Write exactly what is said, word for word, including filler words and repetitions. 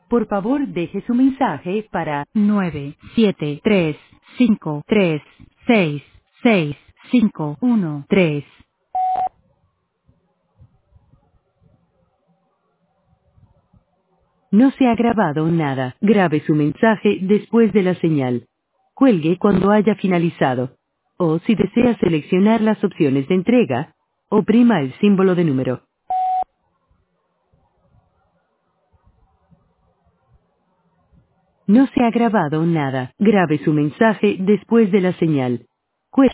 Por favor, deje su mensaje para nueve siete tres cinco tres seis seis cinco uno tres. No se ha grabado nada. Grabe su mensaje después de la señal. Cuelgue cuando haya finalizado. O si desea seleccionar las opciones de entrega, oprima el símbolo de número. No se ha grabado nada. Grabe su mensaje después de la señal.